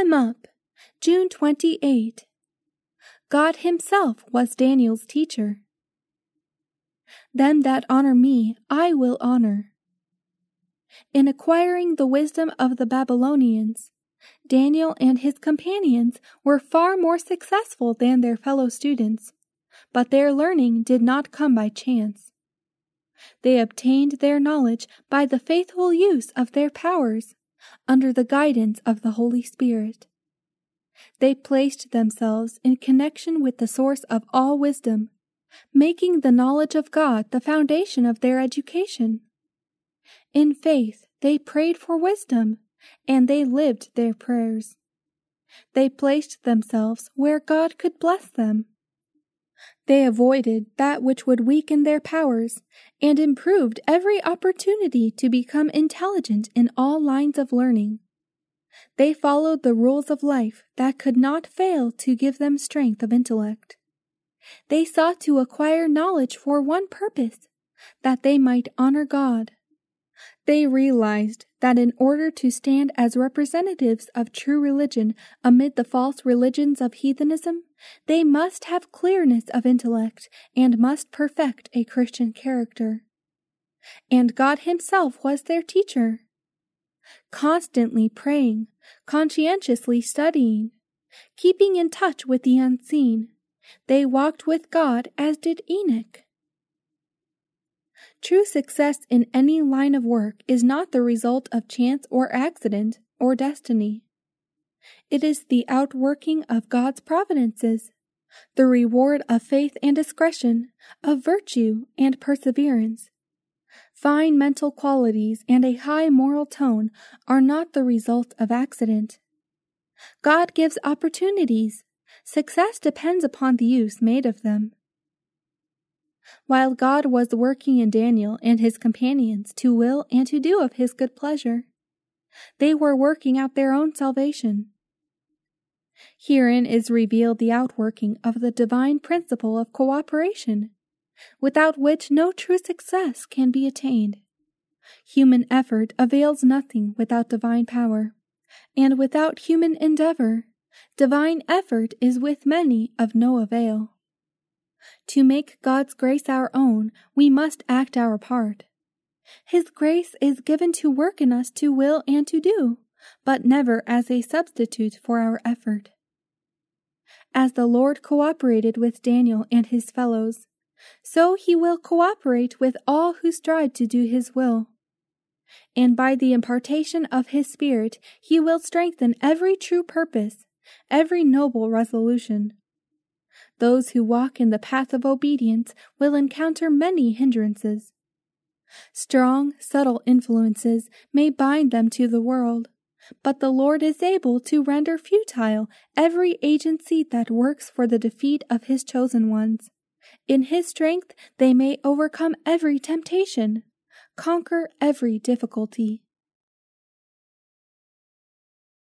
him up. June 28. God himself was Daniel's teacher. Them that honor me I will honor. In acquiring the wisdom of the Babylonians, Daniel and his companions were far more successful than their fellow students, but their learning did not come by chance. They obtained their knowledge by the faithful use of their powers, under the guidance of the Holy Spirit. They placed themselves in connection with the source of all wisdom, making the knowledge of God the foundation of their education. In faith, they prayed for wisdom, and they lived their prayers. They placed themselves where God could bless them. They avoided that which would weaken their powers, and improved every opportunity to become intelligent in all lines of learning. They followed the rules of life that could not fail to give them strength of intellect. They sought to acquire knowledge for one purpose, that they might honor God. They realized that in order to stand as representatives of true religion amid the false religions of heathenism, they must have clearness of intellect and must perfect a Christian character. And God himself was their teacher. Constantly praying, conscientiously studying, keeping in touch with the unseen, they walked with God as did Enoch. True success in any line of work is not the result of chance or accident or destiny. It is the outworking of God's providences, the reward of faith and discretion, of virtue and perseverance. Fine mental qualities and a high moral tone are not the result of accident. God gives opportunities. Success depends upon the use made of them. While God was working in Daniel and his companions to will and to do of his good pleasure, they were working out their own salvation. Herein is revealed the outworking of the divine principle of cooperation, without which no true success can be attained. Human effort avails nothing without divine power, and without human endeavor, divine effort is with many of no avail. To make God's grace our own, we must act our part. His grace is given to work in us to will and to do, but never as a substitute for our effort. As the Lord cooperated with Daniel and his fellows, so he will cooperate with all who strive to do his will. And by the impartation of his Spirit, he will strengthen every true purpose, every noble resolution. Those who walk in the path of obedience will encounter many hindrances. Strong, subtle influences may bind them to the world, but the Lord is able to render futile every agency that works for the defeat of his chosen ones. In his strength they may overcome every temptation, conquer every difficulty.